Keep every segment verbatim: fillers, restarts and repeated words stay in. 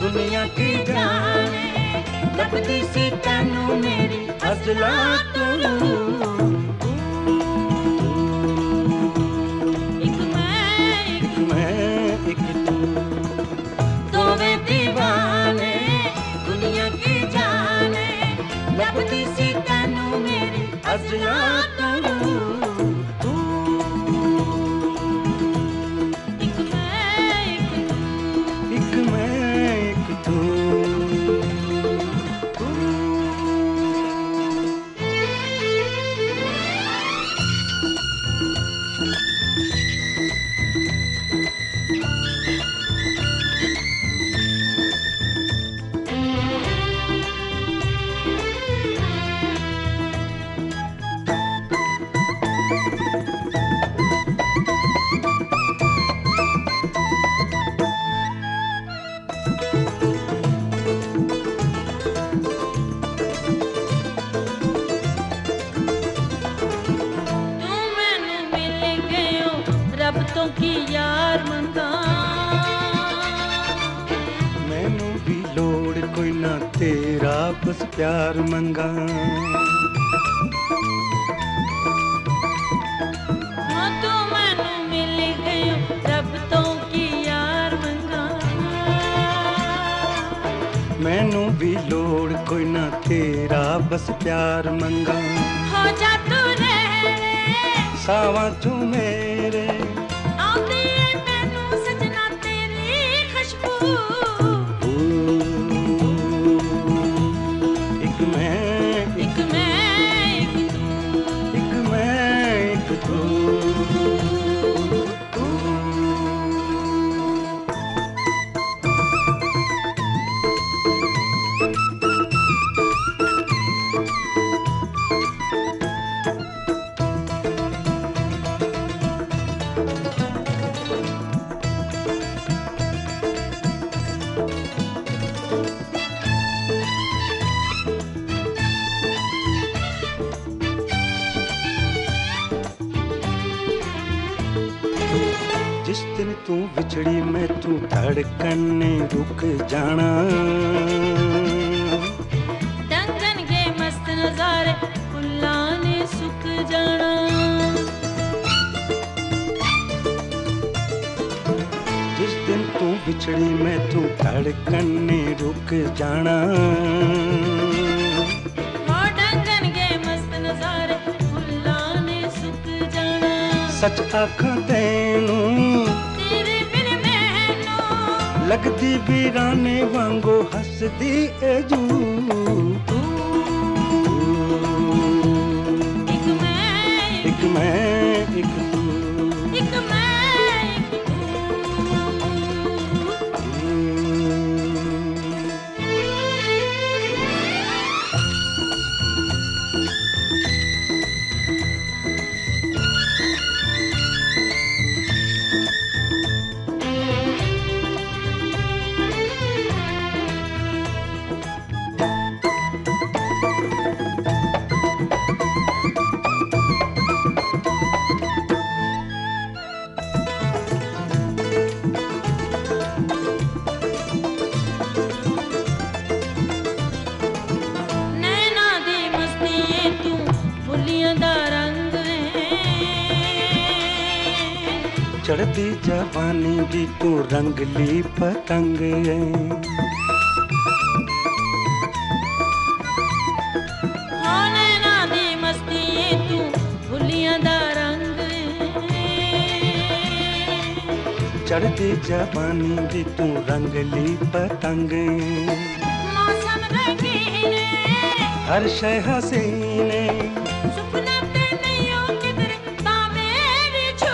दुनिया की जाने लगती सी तैनू मेरी फजला तू एक मैं एक मैं एक तू दोवें दीवाने दुनिया की जाने लगती सी तैनू मेरी फजला तू एक मैं एक मैं एक तू रब्तों की यार मंगा मैनू भी लोड़ कोई ना तेरा बस प्यार मंगा हाँ तो मैनू मिल गयो रब्तों की यार मंगा मैनू भी लोड़ कोई ना तेरा बस प्यार मंगा हो जा तू रह सावां तू मेरे आंदी है मैनू सजना तेरी खुशबू एक मैं एक मैं एक तू एक मैं एक तू जिस दिन तू विछड़ी मैं तू धड़कन ने रुक जाना डंगन के मस्त नजारे फुल्लां ने सुक जाना जिस दिन तू विछड़ी मैं तू धड़कन ने रुक जाना ओ डंगन के मस्त नजारे फुल्लां ने सुक जाना सच आखां तैनू तेरे बिन मैनू लगदी वीराने वांगो हसदी ए जू एक मैं एक मैं एक तू एक मैं एक नैना दी मस्ती तू फुलियां दा रंग चढ़ती जवानी दी तू रंगली पतंग है हाँ नैना दी मस्ती तू फुलियां दा रंग चढ़ती जवानी दी तू रंगली पतंग मौसम रंगीन हर शय हसीने सुपने ते नहीं हो किधर तावे बिछू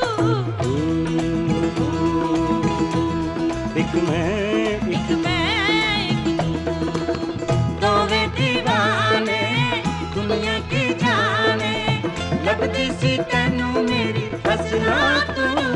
एक मैं एक मैं एक तू दोवें दीवाने दुनिया की जाने लगती सी तैनू मेरी फसला तू